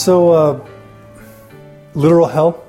So, literal hell?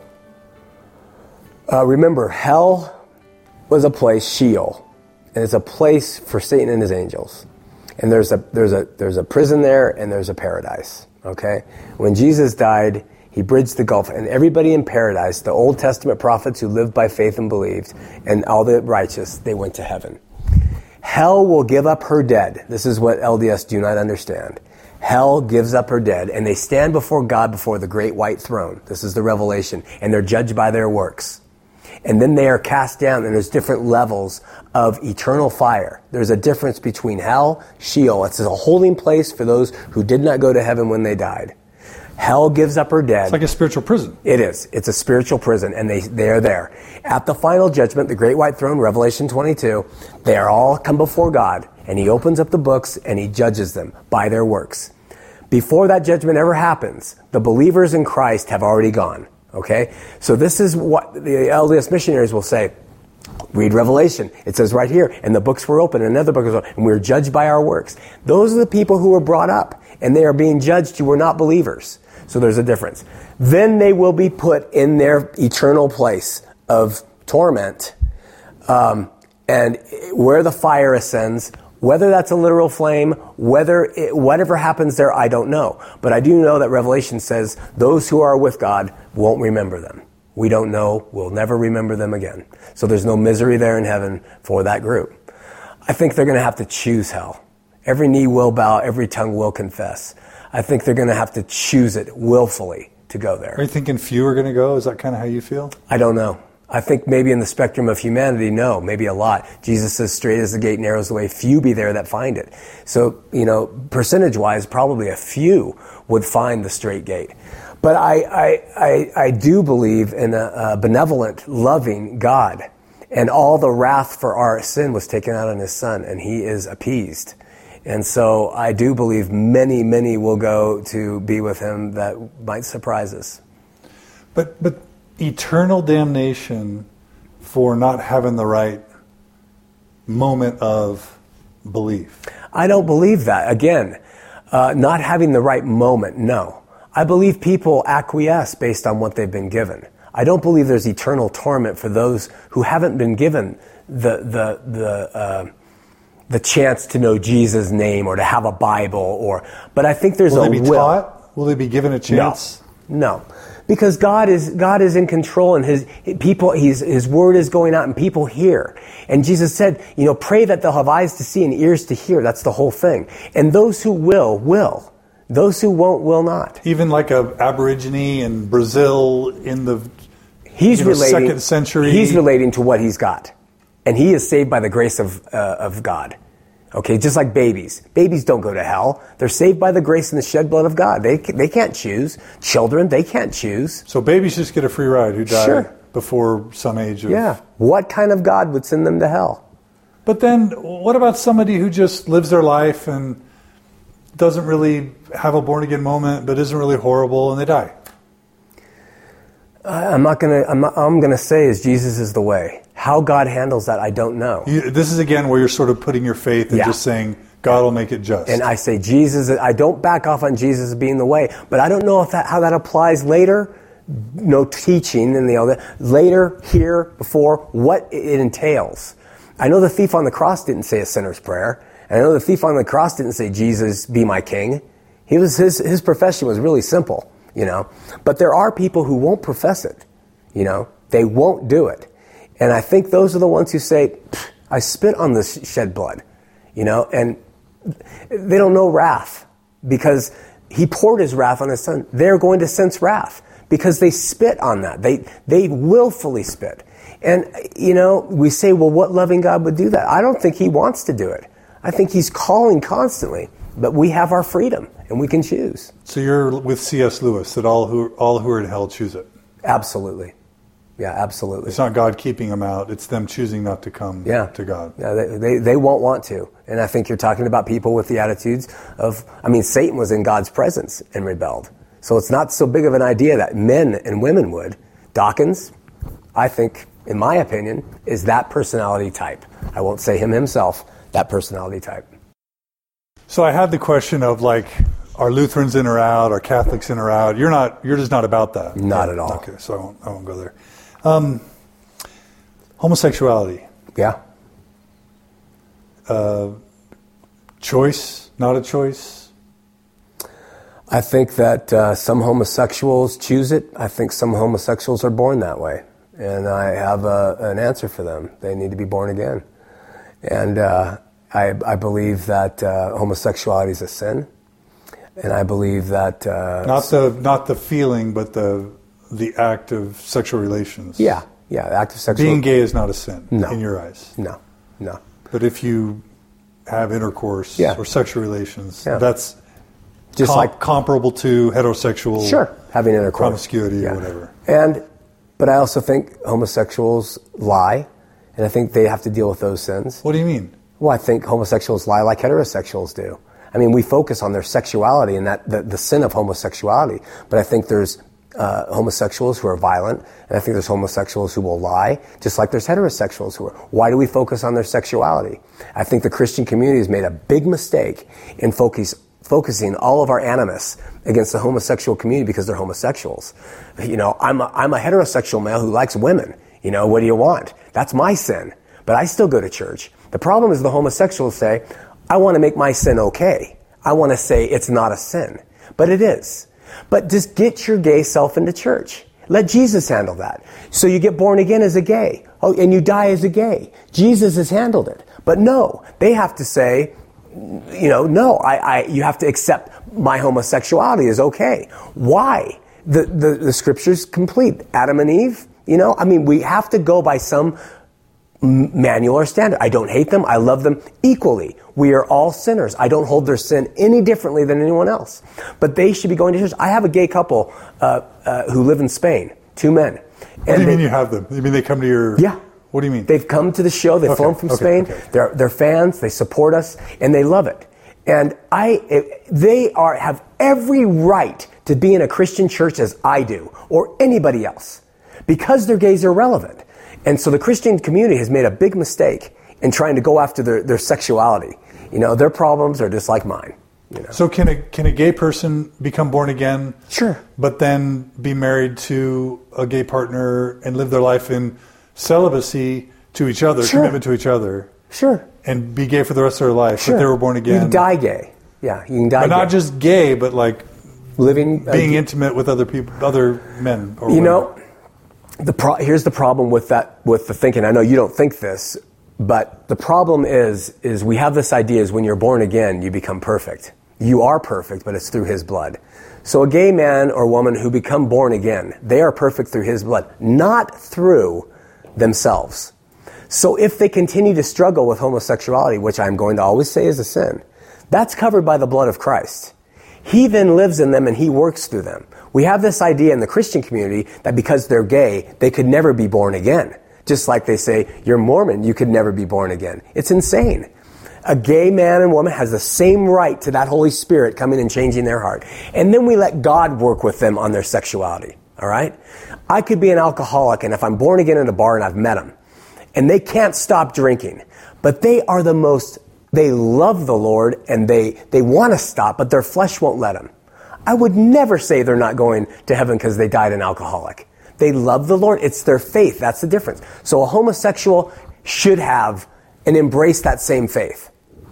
Remember, hell was a place, Sheol, and it's a place for Satan and his angels. And there's a prison there, and there's a paradise. Okay, when Jesus died, he bridged the gulf, and everybody in paradise, the Old Testament prophets who lived by faith and believed, and all the righteous, they went to heaven. Hell will give up her dead. This is what LDS do not understand. Hell gives up her dead, and they stand before God before the great white throne. This is the Revelation, and they're judged by their works. And then they are cast down, and there's different levels of eternal fire. There's a difference between hell, Sheol. It's a holding place for those who did not go to heaven when they died. Hell gives up her dead. It's like a spiritual prison. It is. It's a spiritual prison, and they are there. At the final judgment, the great white throne, Revelation 22, they are all come before God, and he opens up the books, and he judges them by their works. Before that judgment ever happens, the believers in Christ have already gone. Okay? So this is what the LDS missionaries will say. Read Revelation. It says right here, and the books were open, and another book was open, and we were judged by our works. Those are the people who were brought up, and they are being judged who were not believers. So there's a difference. Then they will be put in their eternal place of torment, and where the fire ascends, whether that's a literal flame, whatever happens there, I don't know. But I do know that Revelation says those who are with God won't remember them. We don't know. We'll never remember them again. So there's no misery there in heaven for that group. I think they're going to have to choose hell. Every knee will bow, every tongue will confess. I think they're going to have to choose it willfully to go there. Are you thinking few are going to go? Is that kind of how you feel? I don't know. I think maybe in the spectrum of humanity, no, maybe a lot. Jesus says, straight is the gate, narrow is the way, few be there that find it. So, percentage-wise, probably a few would find the straight gate. But I do believe in a benevolent, loving God. And all the wrath for our sin was taken out on his son, and he is appeased. And so I do believe many, many will go to be with him that might surprise us. But eternal damnation for not having the right moment of belief. I don't believe that. Again, not having the right moment, no. I believe people acquiesce based on what they've been given. I don't believe there's eternal torment for those who haven't been given the chance to know Jesus' name or to have a Bible, but I think there's will a they be will. Taught? Will they be given a chance? No. Because God is in control, and his word is going out and people hear. And Jesus said, pray that they'll have eyes to see and ears to hear. That's the whole thing. And those who will. Those who won't will not. Even like a Aborigine in Brazil in the relating, 2nd century. He's relating to what he's got. And he is saved by the grace of God. Okay, just like babies. Babies don't go to hell. They're saved by the grace and the shed blood of God. They can't choose. Children, they can't choose. So babies just get a free ride who die before some age of... Yeah. What kind of God would send them to hell? But then what about somebody who just lives their life and doesn't really have a born-again moment but isn't really horrible and they die? I'm going to say is Jesus is the way. How God handles that, I don't know. This is again where you're sort of putting your faith and just saying God will make it just. And I say Jesus. I don't back off on Jesus being the way, but I don't know how that applies later. No teaching and later, here, before, what it entails. I know the thief on the cross didn't say a sinner's prayer, and I know the thief on the cross didn't say Jesus be my king. His profession was really simple. But there are people who won't profess it. They won't do it. And I think those are the ones who say, I spit on this shed blood, and they don't know wrath because he poured his wrath on his son. They're going to sense wrath because they spit on that. They willfully spit. And, we say, well, what loving God would do that? I don't think he wants to do it. I think he's calling constantly, but we have our freedom and we can choose. So you're with C.S. Lewis, that all who are in hell choose it. Absolutely. Yeah, absolutely. It's not God keeping them out. It's them choosing not to come to God. Yeah, they won't want to. And I think you're talking about people with the attitudes of, Satan was in God's presence and rebelled. So it's not so big of an idea that men and women would. Dawkins, I think, in my opinion, is that personality type. I won't say him himself, that personality type. So I had the question of are Lutherans in or out? Are Catholics in or out? You're just not about that. Not at all. Okay, so I won't go there. Homosexuality. Yeah. Choice, not a choice? I think that some homosexuals choose it. I think some homosexuals are born that way. And I have an answer for them. They need to be born again. And I believe that homosexuality is a sin. And I believe that... not the feeling, but the act of sexual relations. Yeah, the act of sexual... Being gay is not a sin No. in your eyes. No. But if you have intercourse or sexual relations, that's just like comparable to heterosexual having intercourse, promiscuity or whatever. But I also think homosexuals lie, and I think they have to deal with those sins. What do you mean? Well, I think homosexuals lie like heterosexuals do. I mean, we focus on their sexuality and the sin of homosexuality, but I think there's homosexuals who are violent, and I think there's homosexuals who will lie, just like there's heterosexuals who are. Why do we focus on their sexuality? I think the Christian community has made a big mistake in focusing all of our animus against the homosexual community because they're homosexuals. You know, I'm a heterosexual male who likes women. You know, what do you want? That's my sin. But I still go to church. The problem is the homosexuals say, I want to make my sin okay. I want to say it's not a sin. But it is. But just get your gay self into church. Let Jesus handle that. So you get born again as a gay. Oh, and you die as a gay. Jesus has handled it. But no, they have to say, you know, no, you have to accept my homosexuality is okay. Why? The scripture's complete. Adam and Eve, you know, I mean, we have to go by some manual or standard. I don't hate them. I love them equally. We are all sinners. I don't hold their sin any differently than anyone else. But they should be going to church. I have a gay couple who live in Spain, 2 men. What do you mean you have them? You mean they come to your... Yeah. What do you mean? They've come to the show. They've flown from Spain. Okay. They're fans. They support us, and they love it. And they have every right to be in a Christian church as I do, or anybody else, because their gays are relevant. And so the Christian community has made a big mistake in trying to go after their sexuality. You know, their problems are just like mine. You know? So can a gay person become born again? Sure. But then be married to a gay partner and live their life in celibacy to each other, commitment to each other. Sure. And be gay for the rest of their life, but they were born again. You can die gay. Yeah, you can die gay. But not just gay, but like being intimate with other people, other men. Or you know, here's the problem with that, with the thinking. I know you don't think this, but the problem is we have this idea is when you're born again, you become perfect. You are perfect, but it's through His blood. So a gay man or woman who become born again, they are perfect through His blood, not through themselves. So if they continue to struggle with homosexuality, which I'm going to always say is a sin, that's covered by the blood of Christ. He then lives in them and He works through them. We have this idea in the Christian community that because they're gay, they could never be born again. Just like they say, you're Mormon, you could never be born again. It's insane. A gay man and woman has the same right to that Holy Spirit coming and changing their heart. And then we let God work with them on their sexuality. All right? I could be an alcoholic, and if I'm born again in a bar and I've met them, and they can't stop drinking, but they love the Lord, and they want to stop, but their flesh won't let them. I would never say they're not going to heaven because they died an alcoholic. They love the Lord. It's their faith. That's the difference. So a homosexual should have and embrace that same faith.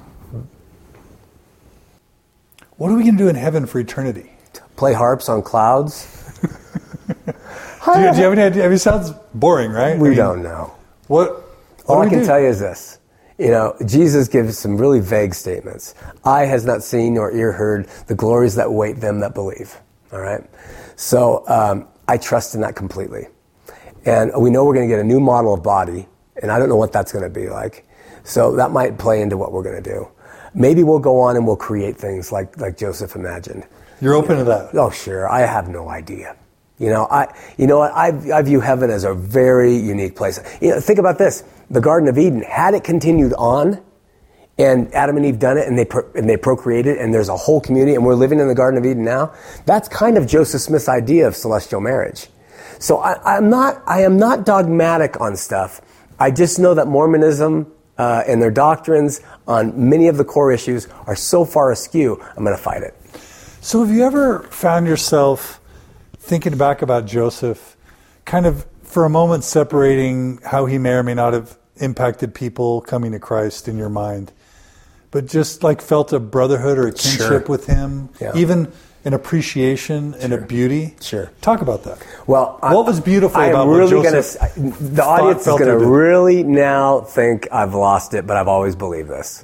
What are we going to do in heaven for eternity? Play harps on clouds. Do you have any idea? I mean, it sounds boring, right? We don't know. All I can tell you is this. You know, Jesus gives some really vague statements. Eye has not seen nor ear heard the glories that await them that believe. All right? So I trust in that completely. And we know we're going to get a new model of body, and I don't know what that's going to be like. So that might play into what we're going to do. Maybe we'll go on and we'll create things like Joseph imagined. You're open to that? Oh, sure. I have no idea. You know what? I view heaven as a very unique place. You know, think about this. The Garden of Eden, had it continued on, and Adam and Eve done it, and they procreated, and there's a whole community, and we're living in the Garden of Eden now, that's kind of Joseph Smith's idea of celestial marriage. So I am not dogmatic on stuff. I just know that Mormonism and their doctrines on many of the core issues are so far askew, I'm going to fight it. So have you ever found yourself thinking back about Joseph, kind of for a moment separating how he may or may not have impacted people coming to Christ in your mind, but just like felt a brotherhood or a kinship with him, even an appreciation and a beauty? Sure. Talk about that. Well, what was beautiful about really what Joseph the audience is going to really now think I've lost it, but I've always believed this.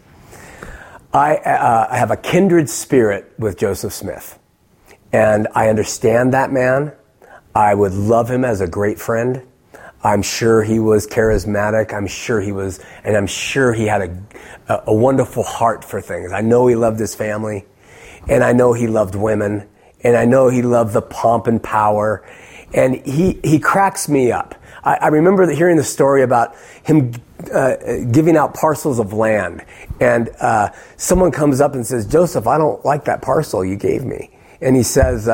I have a kindred spirit with Joseph Smith, and I understand that man. I would love him as a great friend. I'm sure he was charismatic. I'm sure he had a wonderful heart for things. I know he loved his family, and I know he loved women, and I know he loved the pomp and power, and he cracks me up. I remember hearing the story about him giving out parcels of land, and someone comes up and says, "Joseph, I don't like that parcel you gave me." And he says,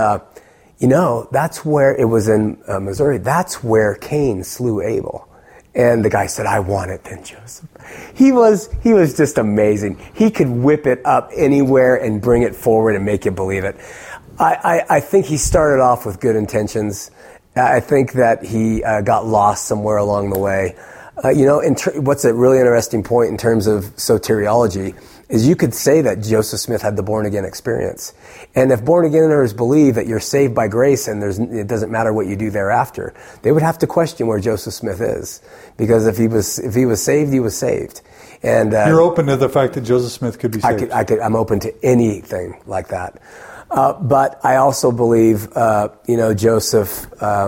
that's where, it was in Missouri, that's where Cain slew Abel. And the guy said, "I want it then, Joseph." He was just amazing. He could whip it up anywhere and bring it forward and make you believe it. I think he started off with good intentions. I think that he got lost somewhere along the way. What's a really interesting point in terms of soteriology is you could say that Joseph Smith had the born-again experience. And if born-againers believe that you're saved by grace and it doesn't matter what you do thereafter, they would have to question where Joseph Smith is. Because if he was saved, he was saved. And you're open to the fact that Joseph Smith could be saved. I'm open to anything like that. But I also believe, Joseph,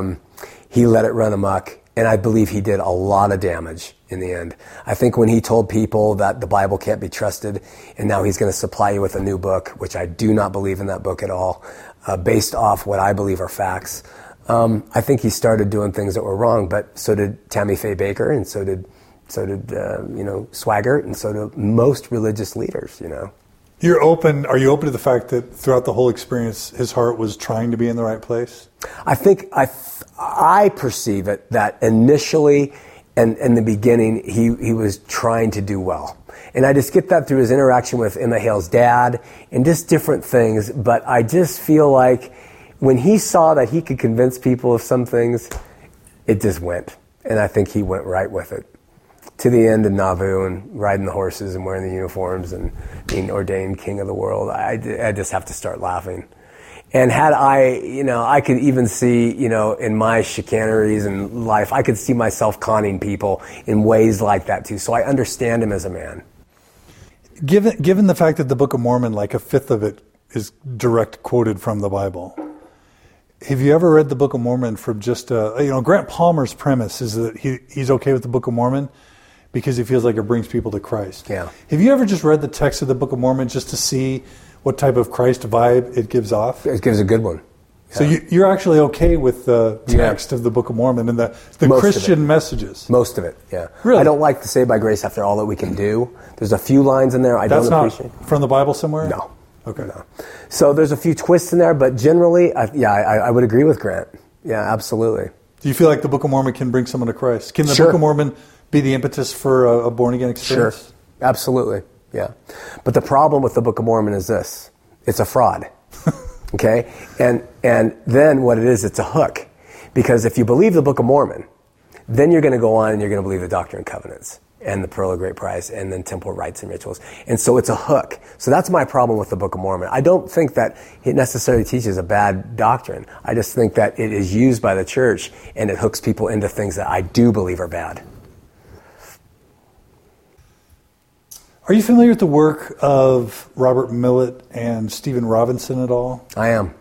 he let it run amok. And I believe he did a lot of damage in the end. I think when he told people that the Bible can't be trusted, and now he's going to supply you with a new book, which I do not believe in that book at all, based off what I believe are facts, I think he started doing things that were wrong. But so did Tammy Faye Baker, and so did Swaggart, and so do most religious leaders. Are you open to the fact that throughout the whole experience, his heart was trying to be in the right place? I think I perceive it that initially and in the beginning, he was trying to do well. And I just get that through his interaction with Emma Hale's dad and just different things. But I just feel like when he saw that he could convince people of some things, it just went. And I think he went right with it. To the end in Nauvoo and riding the horses and wearing the uniforms and being ordained king of the world, I just have to start laughing. And had I could even see, in my chicaneries in life, I could see myself conning people in ways like that too. So I understand him as a man. Given the fact that the Book of Mormon, like a fifth of it, is direct quoted from the Bible, have you ever read the Book of Mormon from just Grant Palmer's premise is that he's okay with the Book of Mormon because he feels like it brings people to Christ. Yeah. Have you ever just read the text of the Book of Mormon just to see what type of Christ vibe it gives off? It gives a good one. Yeah. So you're actually okay with the text of the Book of Mormon and the Christian messages? Most of it, yeah. Really? I don't like to say by grace after all that we can do. There's a few lines in there I don't appreciate. That's not from the Bible somewhere? No. Okay. No. So there's a few twists in there, but generally, I would agree with Grant. Yeah, absolutely. Do you feel like the Book of Mormon can bring someone to Christ? Can the Book of Mormon be the impetus for a born-again experience? Sure, absolutely, yeah. But the problem with the Book of Mormon is this. It's a fraud, okay? And then what it is, it's a hook. Because if you believe the Book of Mormon, then you're going to go on and you're going to believe the Doctrine and Covenants and the Pearl of Great Price and then temple rites and rituals. And so it's a hook. So that's my problem with the Book of Mormon. I don't think that it necessarily teaches a bad doctrine. I just think that it is used by the church and it hooks people into things that I do believe are bad. Are you familiar with the work of Robert Millett and Stephen Robinson at all? I am.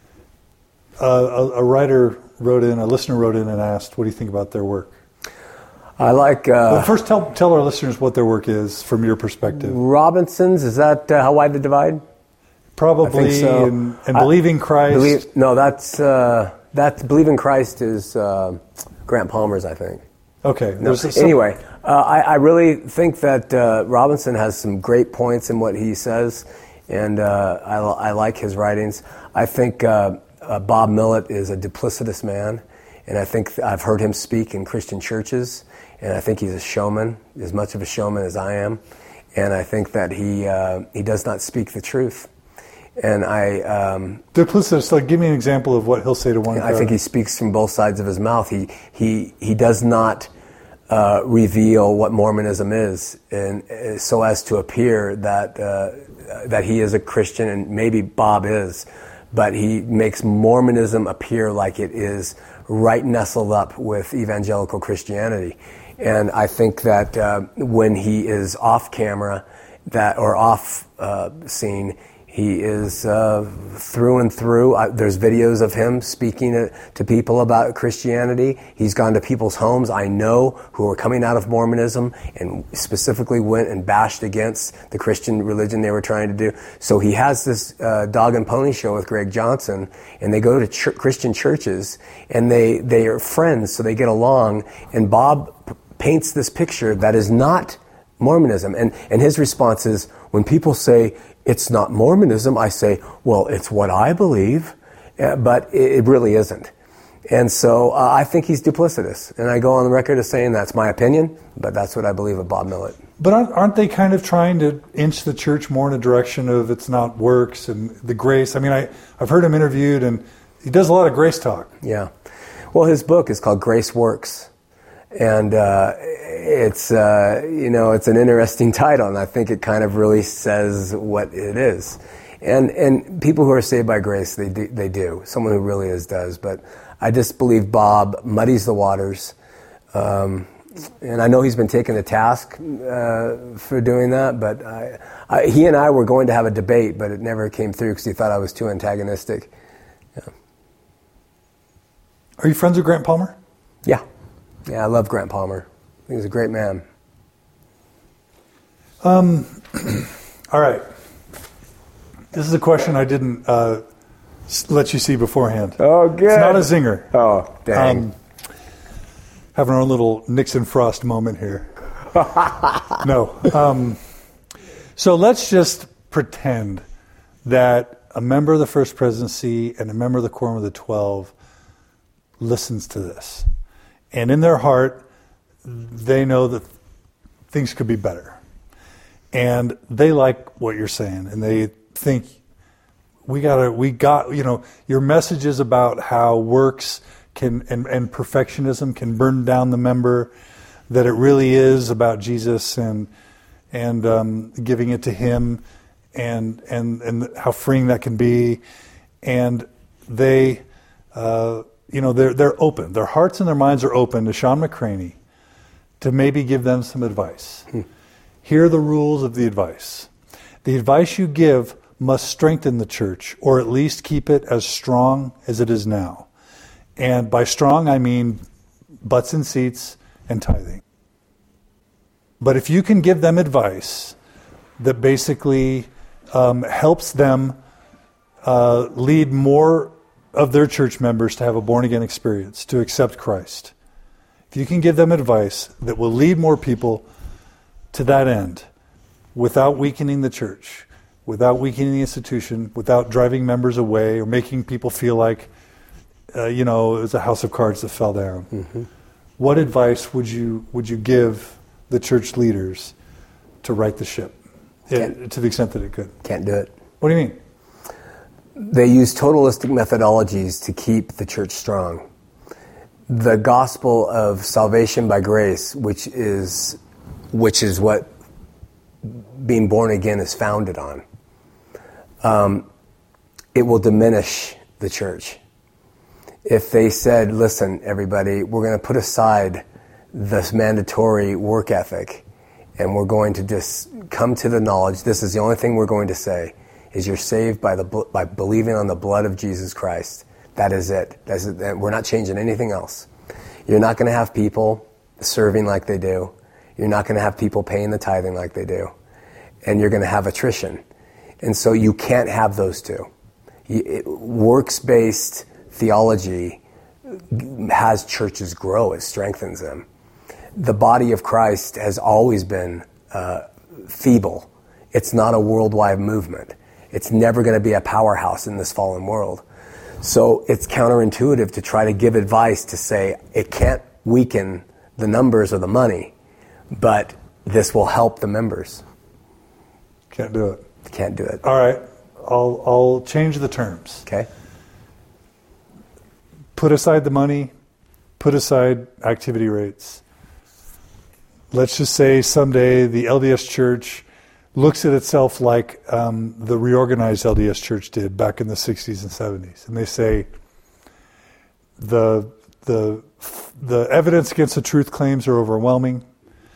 A listener wrote in and asked, what do you think about their work? I like... Well, first tell our listeners what their work is from your perspective. Robinson's, is that How Wide the Divide? Probably, so. and Believing Christ. That's Believing Christ is Grant Palmer's, I think. Okay. Anyway, I really think that Robinson has some great points in what he says, and I like his writings. I think Bob Millett is a duplicitous man, and I think I've heard him speak in Christian churches, and I think he's a showman, as much of a showman as I am, and I think that he does not speak the truth. And duplicitous. Like, give me an example of what he'll say to one crowd. I think he speaks from both sides of his mouth. He does not reveal what Mormonism is, and so as to appear that he is a Christian, and maybe Bob is, but he makes Mormonism appear like it is right nestled up with evangelical Christianity. And I think that when he is off camera, or off scene, he is through and through. There's videos of him speaking to people about Christianity. He's gone to people's homes I know who are coming out of Mormonism and specifically went and bashed against the Christian religion they were trying to do. So he has this dog and pony show with Greg Johnson, and they go to Christian churches, and they are friends, so they get along. And Bob paints this picture that is not Mormonism. And his response is, when people say, it's not Mormonism, I say, well, it's what I believe, but it really isn't. And so I think he's duplicitous, and I go on the record as saying that's my opinion, but that's what I believe of Bob Millett. But aren't they kind of trying to inch the church more in a direction of it's not works and the grace? I mean, I've heard him interviewed, and he does a lot of grace talk. Yeah. Well, his book is called Grace Works. And it's an interesting title, and I think it kind of really says what it is. And people who are saved by grace, they do. Someone who really does. But I just believe Bob muddies the waters. And I know he's been taken to task for doing that, but he and I were going to have a debate, but it never came through because he thought I was too antagonistic. Yeah. Are you friends with Grant Palmer? Yeah. Yeah, I love Grant Palmer. I think he's a great man. All right. This is a question I didn't let you see beforehand. Oh, good. It's not a zinger. Oh, dang. Having our little Nixon Frost moment here. No. So let's just pretend that a member of the First Presidency and a member of the Quorum of the 12 listens to this. And in their heart, they know that things could be better. And they like what you're saying. And they think, your messages about how works can and perfectionism can burn down the member, that it really is about Jesus and giving it to him and how freeing that can be. And they... they're open. Their hearts and their minds are open to Sean McCraney to maybe give them some advice. Here are the rules of the advice. The advice you give must strengthen the church, or at least keep it as strong as it is now. And by strong, I mean butts in seats and tithing. But if you can give them advice that basically helps them lead more of their church members to have a born-again experience, to accept Christ. If you can give them advice that will lead more people to that end, without weakening the church, without weakening the institution, without driving members away or making people feel like, it was a house of cards that fell down. Mm-hmm. What advice would you give the church leaders to right the ship, to the extent that it could? Can't do it. What do you mean? They use totalistic methodologies to keep the church strong. The gospel of salvation by grace, which is what being born again is founded on, it will diminish the church. If they said, listen, everybody, we're going to put aside this mandatory work ethic, and we're going to just come to the knowledge, this is the only thing we're going to say, is you're saved by believing on the blood of Jesus Christ. That is it. We're not changing anything else. You're not going to have people serving like they do. You're not going to have people paying the tithing like they do. And you're going to have attrition. And so you can't have those two. Works-based theology has churches grow. It strengthens them. The body of Christ has always been feeble. It's not a worldwide movement. It's never going to be a powerhouse in this fallen world. So it's counterintuitive to try to give advice to say it can't weaken the numbers or the money, but this will help the members. Can't do it. Can't do it. All right. I'll change the terms. Okay. Put aside the money, put aside activity rates. Let's just say someday the LDS Church looks at itself like the reorganized LDS Church did back in the 60s and 70s. And they say the evidence against the truth claims are overwhelming.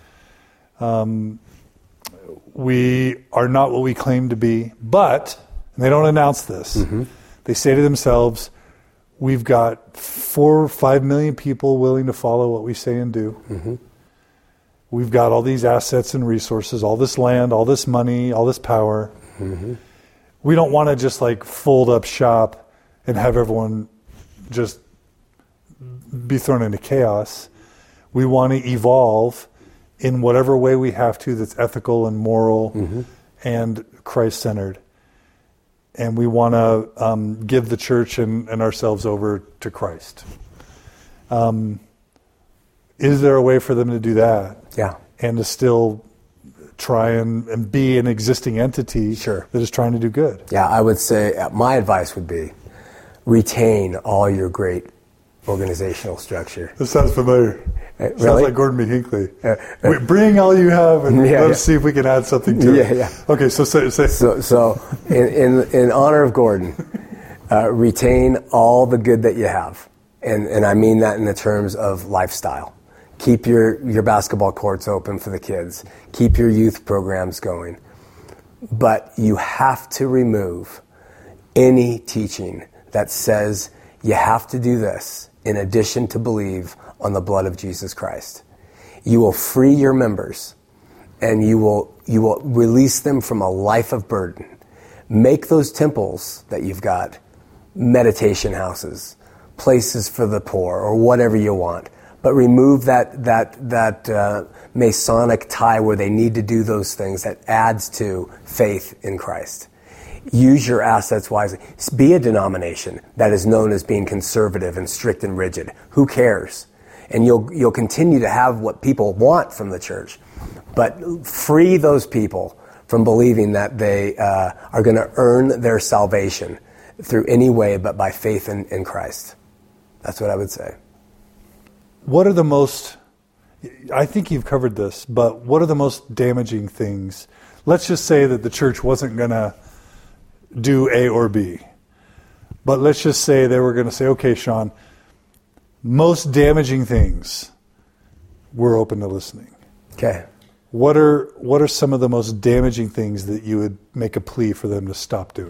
We are not what we claim to be. But, and they don't announce this, they say to themselves, we've got 4 or 5 million people willing to follow what we say and do. We've got all these assets and resources, all this land, all this money, all this power. We don't want to just like fold up shop and have everyone just be thrown into chaos. We want to evolve in whatever way we have to that's ethical and moral and Christ-centered. And we want to give the church and ourselves over to Christ. Is there a way for them to do that? Yeah. And to still try and be an existing entity that is trying to do good? Yeah, I would say my advice would be retain all your great organizational structure. This sounds familiar. Really? Sounds like Gordon B. Hinckley. Bring all you have and let's see if we can add something to it. Yeah. Okay, so say. So in honor of Gordon, retain all the good that you have. And I mean that in the terms of lifestyle. Keep your basketball courts open for the kids. Keep your youth programs going. But you have to remove any teaching that says you have to do this in addition to believe on the blood of Jesus Christ. You will free your members and you will release them from a life of burden. Make those temples that you've got meditation houses, places for the poor, or whatever you want. But remove that Masonic tie where they need to do those things that adds to faith in Christ. Use your assets wisely. Be a denomination that is known as being conservative and strict and rigid. Who cares? And you'll continue to have what people want from the church. But free those people from believing that they are going to earn their salvation through any way but by faith in Christ. That's what I would say. What are the most, I think you've covered this, but what are the most damaging things? Let's just say that the church wasn't going to do A or B. But let's just say they were going to say, okay, Sean, most damaging things, we're open to listening. Okay. What are some of the most damaging things that you would make a plea for them to stop doing?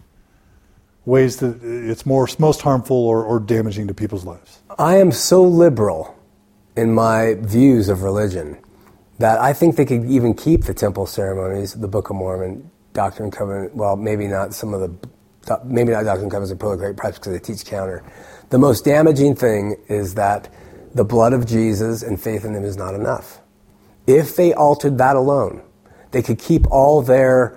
Ways that it's most harmful or damaging to people's lives? I am so liberal in my views of religion that I think they could even keep the temple ceremonies, the Book of Mormon, Doctrine and Covenant. Well, maybe not Doctrine and Covenants are probably great perhaps because they teach counter. The most damaging thing is that the blood of Jesus and faith in Him is not enough. If they altered that alone, they could keep all their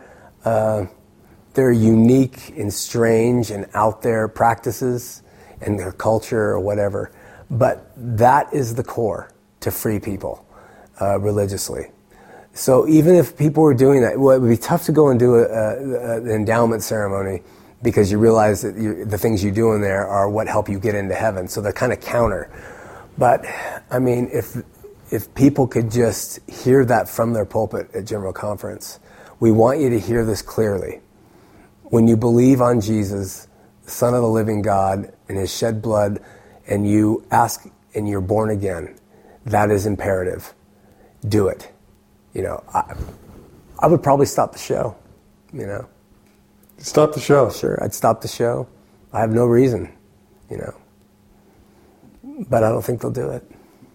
unique and strange and out there practices and their culture or whatever. But that is the core to free people religiously. So even if people were doing that, well, it would be tough to go and do an endowment ceremony because you realize that the things you do in there are what help you get into heaven. So they're kind of counter. But, I mean, if people could just hear that from their pulpit at General Conference, we want you to hear this clearly. When you believe on Jesus, the Son of the living God, and His shed blood, and you ask and you're born again, that is imperative. Do it. You know, I would probably stop the show, you know. Stop the show? Sure, I'd stop the show. I have no reason, you know. But I don't think they'll do it.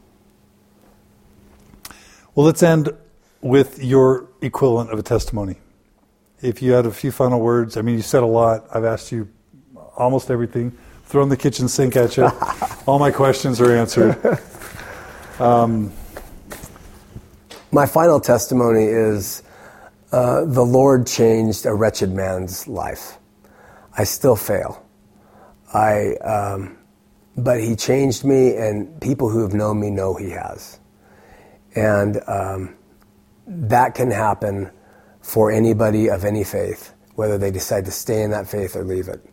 Well, let's end with your equivalent of a testimony. If you had a few final words, I mean, you said a lot. I've asked you almost everything. Thrown the kitchen sink at you. All my questions are answered. My final testimony is the Lord changed a wretched man's life. I still fail. But He changed me, and people who have known me know He has. And that can happen for anybody of any faith whether they decide to stay in that faith or leave it.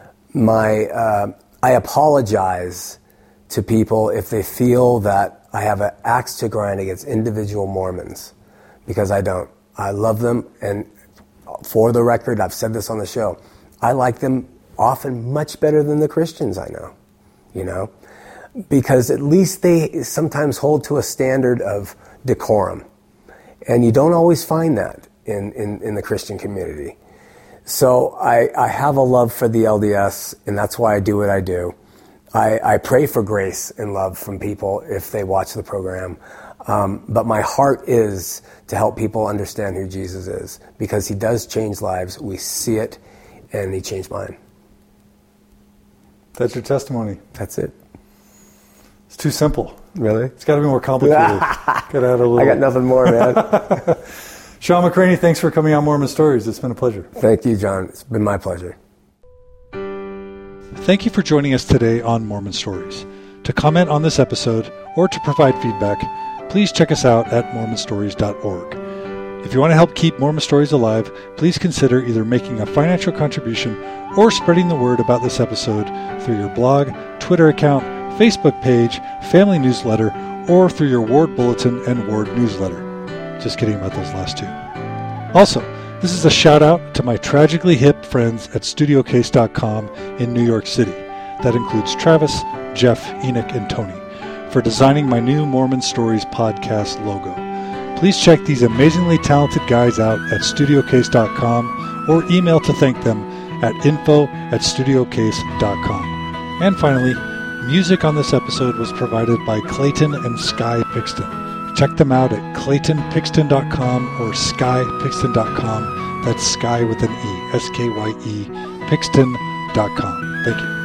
I apologize to people if they feel that I have an axe to grind against individual Mormons, because I don't. I love them, and for the record, I've said this on the show, I like them often much better than the Christians I know, you know, because at least they sometimes hold to a standard of decorum, and you don't always find that in the Christian community. So I have a love for the LDS, and that's why I do what I do. I pray for grace and love from people if they watch the program. But my heart is to help people understand who Jesus is, because he does change lives. We see it, and he changed mine. That's your testimony. That's it. It's too simple. Really? It's got to be more complicated. Got to add a little. I got nothing more, man. Sean McCraney, thanks for coming on Mormon Stories. It's been a pleasure. Thank you, John. It's been my pleasure. Thank you for joining us today on Mormon Stories. To comment on this episode or to provide feedback, please check us out at mormonstories.org. If you want to help keep Mormon Stories alive, please consider either making a financial contribution or spreading the word about this episode through your blog, Twitter account, Facebook page, family newsletter, or through your ward bulletin and ward newsletter. Just kidding about those last two. Also, this is a shout out to my tragically hip friends at StudioCase.com in New York City. That includes Travis, Jeff, Enoch, and Tony for designing my new Mormon Stories podcast logo. Please check these amazingly talented guys out at StudioCase.com or email to thank them at info@studiocase.com. And finally, music on this episode was provided by Clayton and Sky Pixton. Check them out at claytonpixton.com or skypixton.com. That's Sky with an E, S-K-Y-E, Pixton.com. Thank you.